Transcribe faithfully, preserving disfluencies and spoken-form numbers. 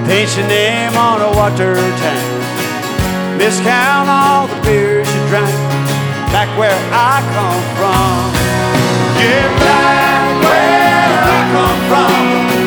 Paint your name on a water tank. Discount all the beers you drank back where I come from. Get back where I come from.